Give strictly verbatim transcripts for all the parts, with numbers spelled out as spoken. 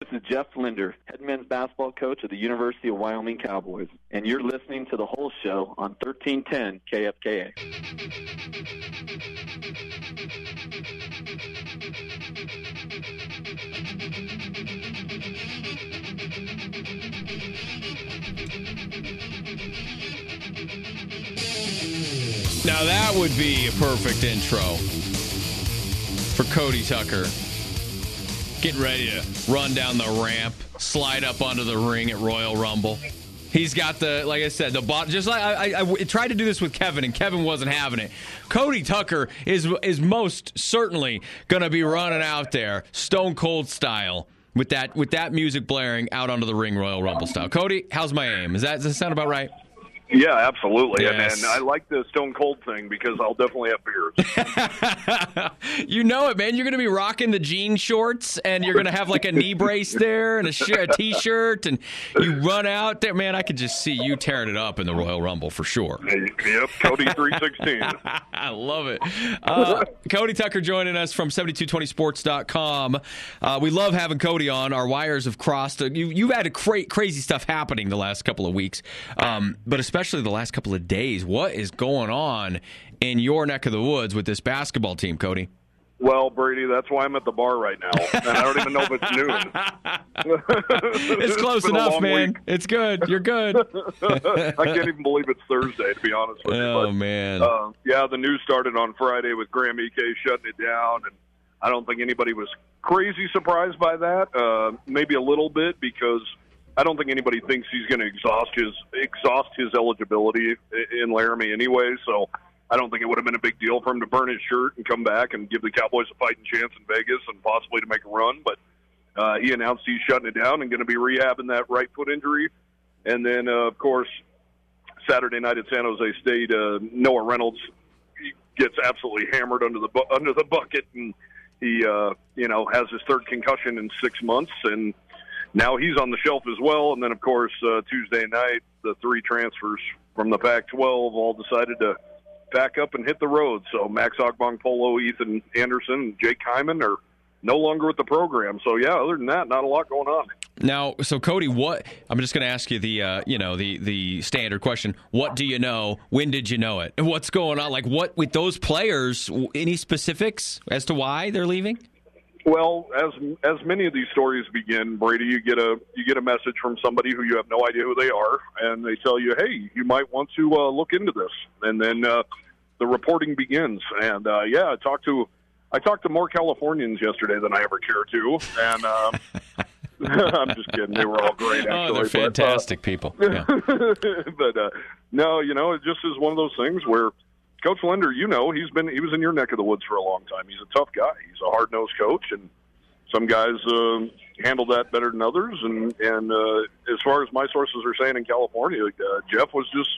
is Jeff Linder, head men's basketball coach of the University of Wyoming Cowboys, and you're listening to The Whole Show on thirteen ten K F K A. Now that would be a perfect intro for Cody Tucker. Getting ready to run down the ramp, slide up onto the ring at Royal Rumble. He's got the, like I said, the bot. Just like I, I, I tried to do this with Kevin, and Kevin wasn't having it. Cody Tucker is is most certainly going to be running out there, Stone Cold style, with that with that music blaring out onto the ring, Royal Rumble style. Cody, how's my aim? Is that does that sound about right? Yeah, absolutely. Yes. And, and I like the Stone Cold thing because I'll definitely have beers. You know it, man. You're going to be rocking the jean shorts, and you're going to have like a knee brace there and a, sh- a T-shirt, and you run out there. Man, I could just see you tearing it up in the Royal Rumble for sure. Yep, Cody three sixteen. I love it. Uh, Cody Tucker joining us from seventy-two twenty sports dot com. Uh, we love having Cody on. Our wires have crossed. You, you've had a cra- crazy stuff happening the last couple of weeks, um, but especially Especially the last couple of days. What is going on in your neck of the woods with this basketball team, Cody? Well, Brady, that's why I'm at the bar right now, and I don't even know if it's noon. It's close it's enough, man. Week. It's good. You're good. I can't even believe it's Thursday, to be honest with you. Oh, but, man. Uh, yeah, the news started on Friday with Graham E K shutting it down, and I don't think anybody was crazy surprised by that. Uh, maybe a little bit because I don't think anybody thinks he's going to exhaust his exhaust his eligibility in Laramie anyway, so I don't think it would have been a big deal for him to burn his shirt and come back and give the Cowboys a fighting chance in Vegas and possibly to make a run. But uh, he announced he's shutting it down and going to be rehabbing that right foot injury. And then, uh, of course, Saturday night at San Jose State, uh, Noah Reynolds gets absolutely hammered under the bu- under the bucket, and he uh, you know has his third concussion in six months, and now he's on the shelf as well. And then, of course, uh, Tuesday night, the three transfers from the Pac twelve all decided to pack up and hit the road. So Max Ogbong-Polo, Ethan Anderson, and Jake Hyman are no longer with the program. So, yeah, other than that, not a lot going on. Now, so Cody, what I'm just going to ask you the uh, you know the the standard question: what do you know? When did you know it? And what's going on? Like, what with those players? Any specifics as to why they're leaving? Well, as as many of these stories begin, Brady, you get a you get a message from somebody who you have no idea who they are, and they tell you, "Hey, you might want to uh, look into this." And then uh, the reporting begins. And uh, yeah, I talked to I talked to more Californians yesterday than I ever care to, and uh, I'm just kidding. They were all great. Actually, oh, they're fantastic but, uh, people. Yeah. but uh, no, you know, it just is one of those things where Coach Linder, you know, he's been he was in your neck of the woods for a long time. He's a tough guy. He's a hard-nosed coach, and some guys uh, handle that better than others. And and uh, as far as my sources are saying in California, uh, Jeff was just,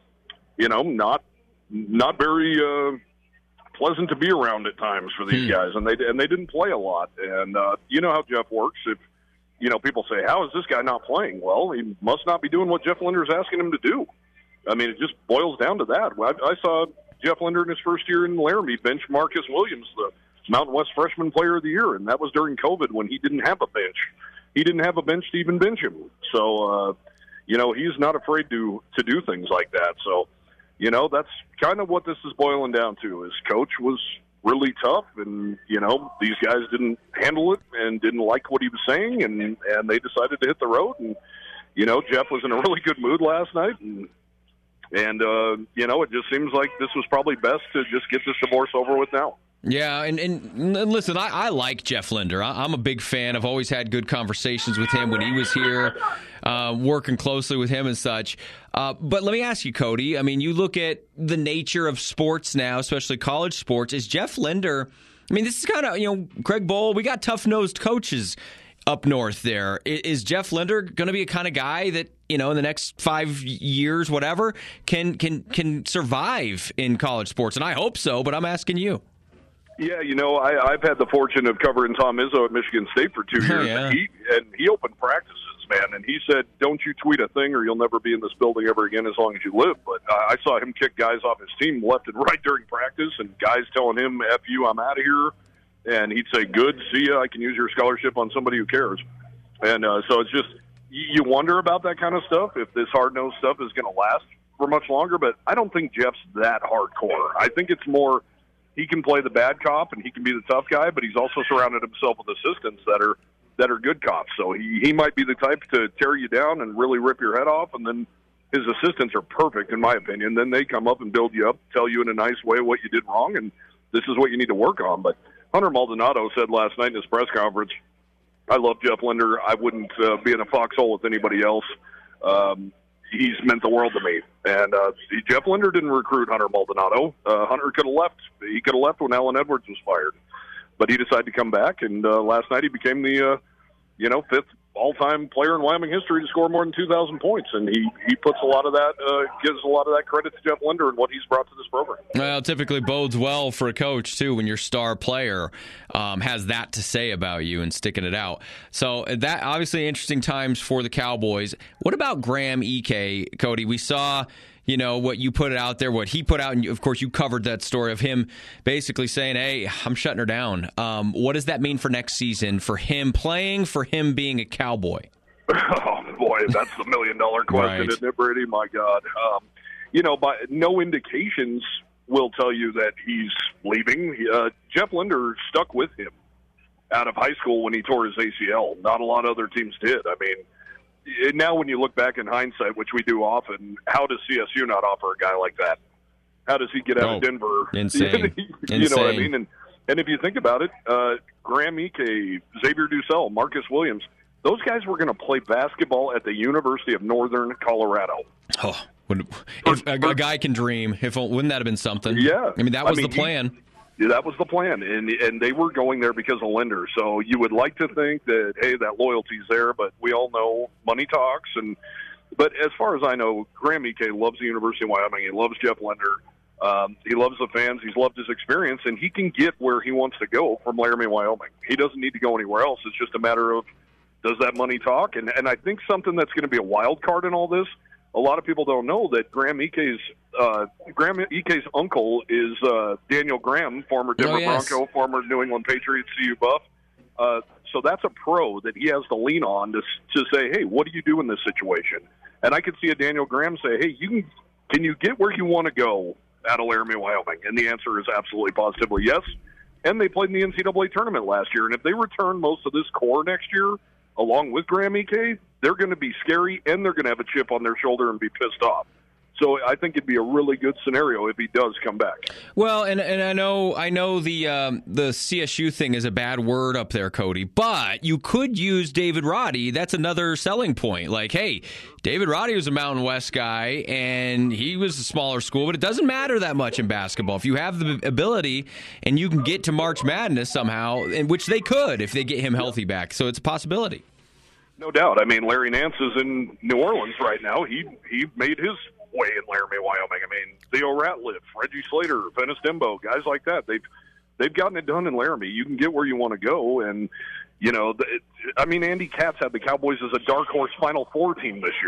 you know, not not very uh, pleasant to be around at times for these hmm. guys, and they and they didn't play a lot. And uh, you know how Jeff works. If you know, people say, "How is this guy not playing?" Well, he must not be doing what Jeff Linder is asking him to do. I mean, it just boils down to that. I, I saw Jeff Linder in his first year in Laramie bench Marcus Williams, the Mountain West Freshman Player of the Year, and that was during COVID when he didn't have a bench. He didn't have a bench to even bench him. So, uh, you know, he's not afraid to to do things like that. So, you know, that's kind of what this is boiling down to. Is Coach was really tough, and, you know, these guys didn't handle it and didn't like what he was saying, and, and they decided to hit the road. And, you know, Jeff was in a really good mood last night, and And, uh, you know, it just seems like this was probably best to just get this divorce over with now. Yeah, and, and, and listen, I, I like Jeff Linder. I, I'm a big fan. I've always had good conversations with him when he was here, uh, working closely with him and such. Uh, but let me ask you, Cody, I mean, you look at the nature of sports now, especially college sports. Is Jeff Linder, I mean, this is kind of, you know, Craig Bohl, we got tough-nosed coaches up north there. Is Jeff Linder going to be a kind of guy that, you know, in the next five years, whatever, can can can survive in college sports? And I hope so, but I'm asking you. Yeah, you know, I, I've had the fortune of covering Tom Izzo at Michigan State for two years, Oh, yeah. and, he, and he opened practices, man, and he said, don't you tweet a thing or you'll never be in this building ever again as long as you live. But uh, I saw him kick guys off his team left and right during practice, and guys telling him, F you, I'm out of here. And he'd say, good, see ya, I can use your scholarship on somebody who cares. And uh, so it's just, you wonder about that kind of stuff, if this hard-nosed stuff is going to last for much longer. But I don't think Jeff's that hardcore. I think it's more he can play the bad cop and he can be the tough guy, but he's also surrounded himself with assistants that are that are good cops. So he, he might be the type to tear you down and really rip your head off, and then his assistants are perfect, in my opinion. Then they come up and build you up, tell you in a nice way what you did wrong, and this is what you need to work on. But Hunter Maldonado said last night in his press conference, I love Jeff Linder. I wouldn't uh, be in a foxhole with anybody else. Um, he's meant the world to me. And uh, Jeff Linder didn't recruit Hunter Maldonado. Uh, Hunter could have left. He could have left when Alan Edwards was fired. But he decided to come back, and uh, last night he became the, uh, you know, fifth all-time player in Wyoming history to score more than two thousand points, and he, he puts a lot of that, uh, gives a lot of that credit to Jeff Linder and what he's brought to this program. Well, typically bodes well for a coach, too, when your star player um, has that to say about you and sticking it out. So that obviously interesting times for the Cowboys. What about Graham Ike, Cody? We saw, you know, what you put out there, what he put out, and of course you covered that story of him basically saying, hey, I'm shutting her down. Um, what does that mean for next season, for him playing, for him being a Cowboy? Oh, boy, that's the million-dollar question, Right. isn't it, Brady? My God. Um, you know, by no indications will tell you that he's leaving. Uh, Jeff Linder stuck with him out of high school when he tore his A C L. Not a lot of other teams did. I mean, now when you look back in hindsight, which we do often, how does C S U not offer a guy like that? How does he get out oh, of Denver? Insane. you insane. know what I mean? And and if you think about it, uh, Graham Ike, Xavier Dussel, Marcus Williams, those guys were going to play basketball at the University of Northern Colorado. Oh, when, if a, a guy can dream, if wouldn't that have been something? Yeah. I mean, that was I mean, the plan. He, Yeah, that was the plan, and and they were going there because of Linder. So you would like to think that, hey, that loyalty's there, but we all know money talks. And but as far as I know, Graham Ike loves the University of Wyoming. He loves Jeff Linder. Um, he loves the fans. He's loved his experience, and he can get where he wants to go from Laramie, Wyoming. He doesn't need to go anywhere else. It's just a matter of, does that money talk? And and I think something that's going to be a wild card in all this, a lot of people don't know that Graham Ike's uh, Graham Ike's uncle is uh, Daniel Graham, former Denver oh, yes. Bronco, former New England Patriots, C U Buff. Uh, so that's a pro that he has to lean on to to say, hey, what do you do in this situation? And I could see a Daniel Graham say, hey, you can can you get where you want to go out of Laramie, Wyoming? And the answer is absolutely positively yes. And they played in the N C double A tournament last year, and if they return most of this core next year, along with Graham Ike, they're going to be scary, and they're going to have a chip on their shoulder and be pissed off. So I think it'd be a really good scenario if he does come back. Well, and and I know I know the um, the C S U thing is a bad word up there, Cody, but you could use David Roddy. That's another selling point. Like, hey, David Roddy was a Mountain West guy, and he was a smaller school, but it doesn't matter that much in basketball. If you have the ability and you can get to March Madness somehow, in which they could if they get him healthy back. So it's a possibility. No doubt. I mean, Larry Nance is in New Orleans right now. He he made his way in Laramie, Wyoming. I mean, Theo Ratliff, Reggie Slater, Venice Dembo, guys like that. They've they've gotten it done in Laramie. You can get where you want to go, and you know, the, I mean, Andy Katz had the Cowboys as a dark horse Final Four team this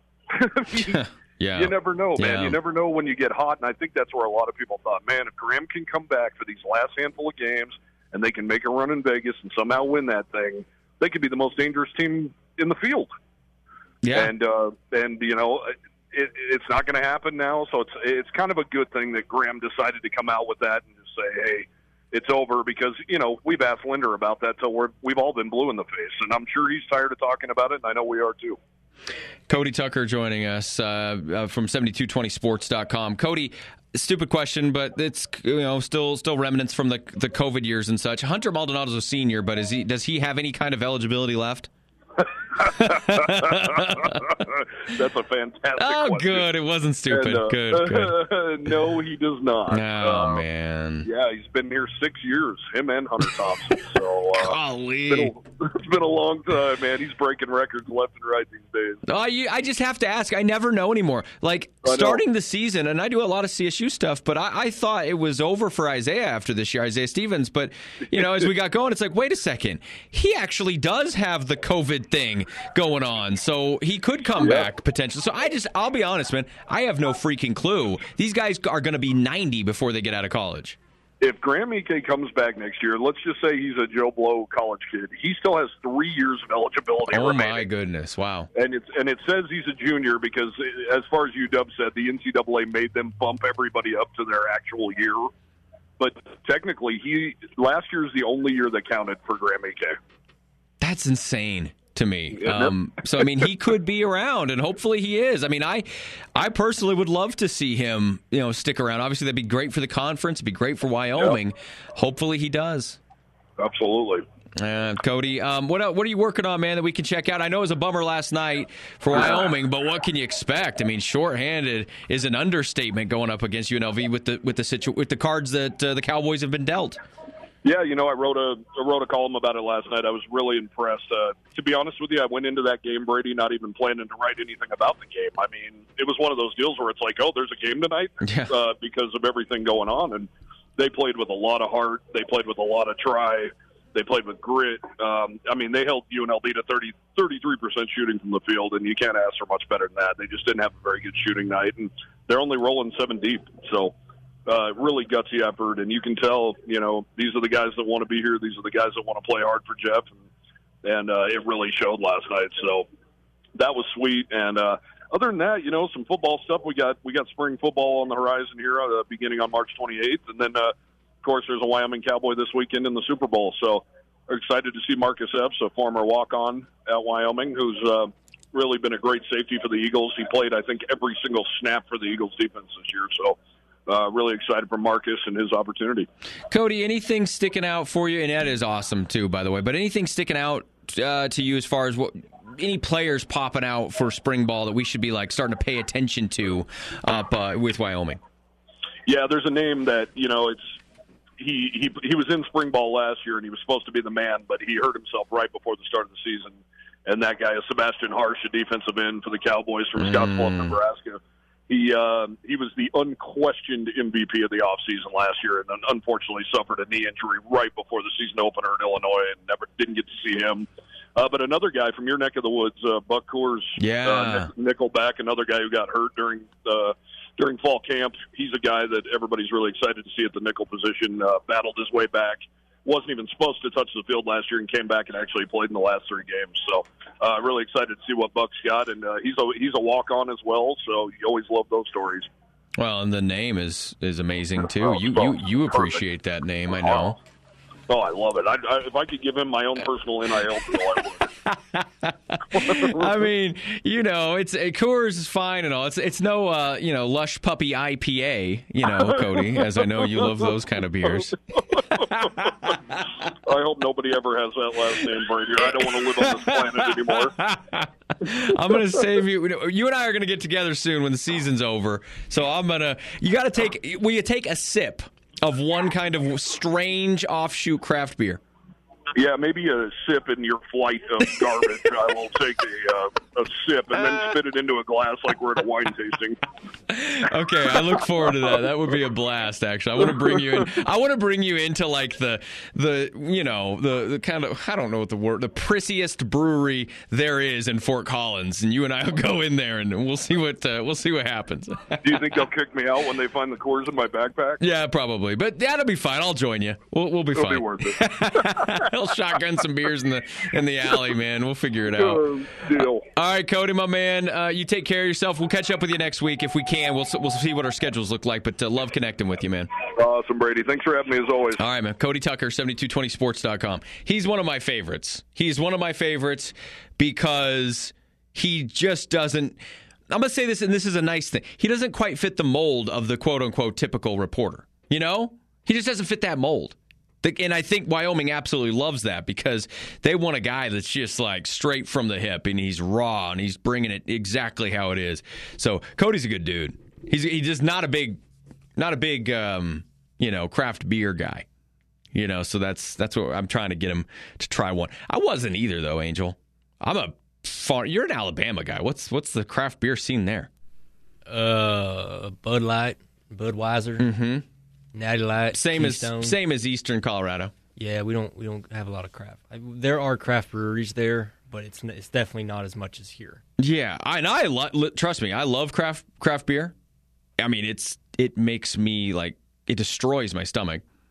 year. Yeah, you never know, man. Yeah. You never know when you get hot, and I think that's where a lot of people thought, man, if Graham can come back for these last handful of games and they can make a run in Vegas and somehow win that thing, they could be the most dangerous team in the field. Yeah, and uh, and you know. It, it's not going to happen now, so it's it's kind of a good thing that Graham decided to come out with that and just say, hey, it's over, because, you know, we've asked Linder about that till we're, we've all been blue in the face, and I'm sure he's tired of talking about it, and I know we are too. Cody Tucker joining us uh, uh, from seventy-two twenty sports dot com. Cody, stupid question, but it's, you know, still still remnants from the the COVID years and such. Hunter Maldonado's a senior, but is he does he have any kind of eligibility left? That's a fantastic oh, question. good. It wasn't stupid. And, uh, good, good. No, he does not. Oh, uh, man. Yeah, he's been here six years, him and Hunter Thompson. So uh, Golly. It's been, a, it's been a long time, man. He's breaking records left and right these days. Oh, you, I just have to ask. I never know anymore. Like, starting the season, and I do a lot of C S U stuff, but I, I thought it was over for Isaiah after this year, Isaiah Stevens. But, you know, as we got going, it's like, wait a second. He actually does have the COVID thing going on, so he could come yeah. back potentially. So I just, I'll be honest, man, I have no freaking clue. These guys are going to be ninety before they get out of college. if Graham Ike comes back next year, let's just say he's a Joe Blow college kid, he still has three years of eligibility. Oh, remaining. my goodness. Wow. And it's and it says he's a junior because, as far as U W said, the N C double A made them bump everybody up to their actual year. But technically, he last year is the only year that counted for Graham Ike. That's insane to me. Um, so, I mean, he could be around, and hopefully he is. I mean, I I personally would love to see him, you know, stick around. Obviously, that'd be great for the conference. It'd be great for Wyoming. Yep. Hopefully he does. Absolutely. Uh, Cody, um, what what are you working on, man, that we can check out? I know it was a bummer last night for Wyoming, but what can you expect? I mean, shorthanded is an understatement going up against U N L V with the with the situ- with the cards that uh, the Cowboys have been dealt. Yeah, you know, I wrote a I wrote a column about it last night. I was really impressed. Uh, to be honest with you, I went into that game, Brady, not even planning to write anything about the game. I mean, it was one of those deals where it's like, oh, there's a game tonight yeah. uh, because of everything going on. And they played with a lot of heart. They played with a lot of try. They played with grit. Um, I mean, they held U N L V to thirty, thirty-three percent shooting from the field, and you can't ask for much better than that. They just didn't have a very good shooting night, and they're only rolling seven deep. So uh, really gutsy effort, and you can tell, you know, these are the guys that want to be here. These are the guys that want to play hard for Jeff, and, and uh, it really showed last night. So that was sweet. And uh, other than that, you know, some football stuff. We got we got spring football on the horizon here, uh, beginning on March twenty-eighth, and then uh, of course, there's a Wyoming Cowboy this weekend in the Super Bowl. So we're excited to see Marcus Epps, a former walk-on at Wyoming, who's uh, really been a great safety for the Eagles. He played, I think, every single snap for the Eagles defense this year. So uh, really excited for Marcus and his opportunity. Cody, anything sticking out for you? And that is awesome, too, by the way. But anything sticking out uh, to you as far as what any players popping out for spring ball that we should be like starting to pay attention to up uh, with Wyoming? Yeah, there's a name that, you know, it's He, he he was in spring ball last year, and he was supposed to be the man, but he hurt himself right before the start of the season. And that guy is Sebastian Harsh, a defensive end for the Cowboys from mm. Scottsbluff, Nebraska. He uh, he was the unquestioned M V P of the offseason last year, and then unfortunately suffered a knee injury right before the season opener in Illinois, and never didn't get to see him. Uh, but another guy from your neck of the woods, uh, Buck Coors, yeah. uh, Nickelback, another guy who got hurt during the during fall camp. He's a guy that everybody's really excited to see at the nickel position. Uh, battled his way back. Wasn't even supposed to touch the field last year and came back and actually played in the last three games. So uh, really excited to see what Buck's got. And uh, he's a, he's a walk-on as well, so you always love those stories. Well, and the name is, is amazing, too. You, you, you appreciate that name, I know. Oh, I love it. I, I, if I could give him my own personal N I L deal, I would. I mean, you know, it's uh, Coors is fine and all. It's it's no, uh, you know, Lush Puppy I P A, you know, Cody, as I know you love those kind of beers. I hope nobody ever has that last name, Brady. I don't want to live on this planet anymore. I'm going to save you. You and I are going to get together soon when the season's over. So I'm going to, you got to take, will you take a sip of one kind of strange offshoot craft beer? Yeah, maybe a sip in your flight of garbage. I will take a, uh, a sip and then spit it into a glass like we're at a wine tasting. Okay, I look forward to that. That would be a blast, actually. I want to bring you in. I want to bring you into like the the you know the, the kind of I don't know what the word the prissiest brewery there is in Fort Collins, and you and I will go in there and we'll see what uh, we'll see what happens. Do you think they'll kick me out when they find the Coors in my backpack? Yeah, probably, but that'll be fine. I'll join you. We'll we'll be It'll fine. It'll be worth it. He'll shotgun some beers in the in the alley, man. We'll figure it out. Uh, deal. All right, Cody, my man. Uh, you take care of yourself. We'll catch up with you next week if we can. We'll we'll see what our schedules look like. But uh, love connecting with you, man. Awesome, Brady. Thanks for having me as always. All right, man. Cody Tucker, seventy-two twenty sports dot com. He's one of my favorites. He's one of my favorites because he just doesn't. I'm going to say this, and this is a nice thing. He doesn't quite fit the mold of the quote unquote typical reporter. You know, he just doesn't fit that mold. And I think Wyoming absolutely loves that because they want a guy that's just like straight from the hip and he's raw and he's bringing it exactly how it is. So Cody's a good dude. He's he's just not a big, not a big, um, you know, craft beer guy. You know, so that's that's what I'm trying to get him to try one. I wasn't either though, Angel. I'm a far. You're an Alabama guy. What's what's the craft beer scene there? Uh, Bud Light, Budweiser. Mm-hmm. Natty Light, same Keystone. as same as Eastern Colorado. Yeah, we don't we don't have a lot of craft. I, there are craft breweries there, but it's it's definitely not as much as here. Yeah, I, and I lo- trust me, I love craft craft beer. I mean, it's it makes me like it destroys my stomach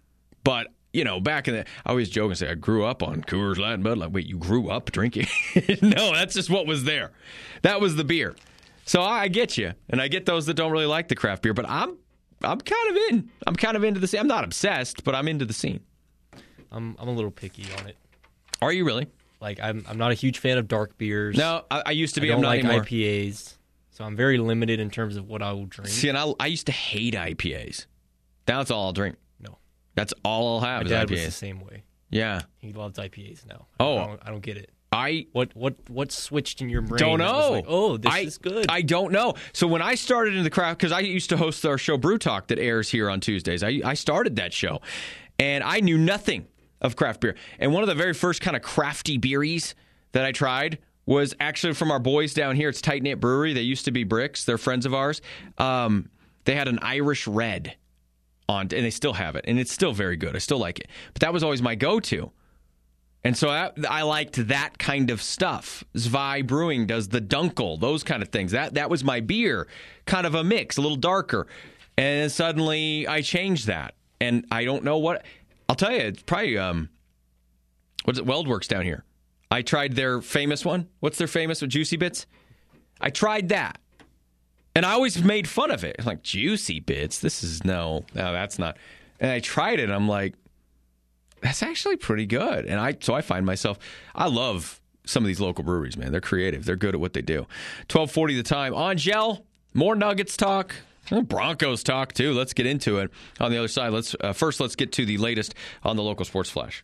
But, you know, back in the, I always joke and say, I grew up on Coors Light and Bud Light. Wait, you grew up drinking? No, that's just what was there. That was the beer. So I get you, and I get those that don't really like the craft beer, but I'm I'm kind of in. I'm kind of into the scene. I'm not obsessed, but I'm into the scene. I'm I'm a little picky on it. Are you really? Like, I'm I'm not a huge fan of dark beers. No, I, I used to be. I don't I'm not like anymore. I P As, so I'm very limited in terms of what I will drink. See, and I, I used to hate I P As. Now that's all I'll drink. No. That's all I'll have My is dad I P As. was the same way. Yeah. He loves I P As now. Oh. I don't, I don't get it. I What what what switched in your brain? don't that know. was like, oh, this I, is good. I don't know. So when I started in the craft, because I used to host our show Brew Talk that airs here on Tuesdays, I, I started that show, and I knew nothing of craft beer. And one of the very first kind of crafty beeries that I tried was actually from our boys down here. It's Tight Knit Brewery. They used to be Bricks. They're friends of ours. Um, they had an Irish Red on, and they still have it, and it's still very good. I still like it. But that was always my go-to. And so I, I liked that kind of stuff. Zwei Brewing does the Dunkel, those kind of things. That that was my beer, kind of a mix, a little darker. And then suddenly I changed that. And I don't know what... I'll tell you, it's probably... Um, what's it? Weldworks down here. I tried their famous one. What's their famous one? Juicy Bits? I tried that. And I always made fun of it. I'm like, Juicy Bits? This is... No, no, that's not... And I tried it, and I'm like... That's actually pretty good. And I so I find myself, I love some of these local breweries, man. They're creative. They're good at what they do. twelve forty the time. Angel, more Nuggets talk. Broncos talk, too. Let's get into it. On the other side, let's uh, first let's get to the latest on the local sports flash.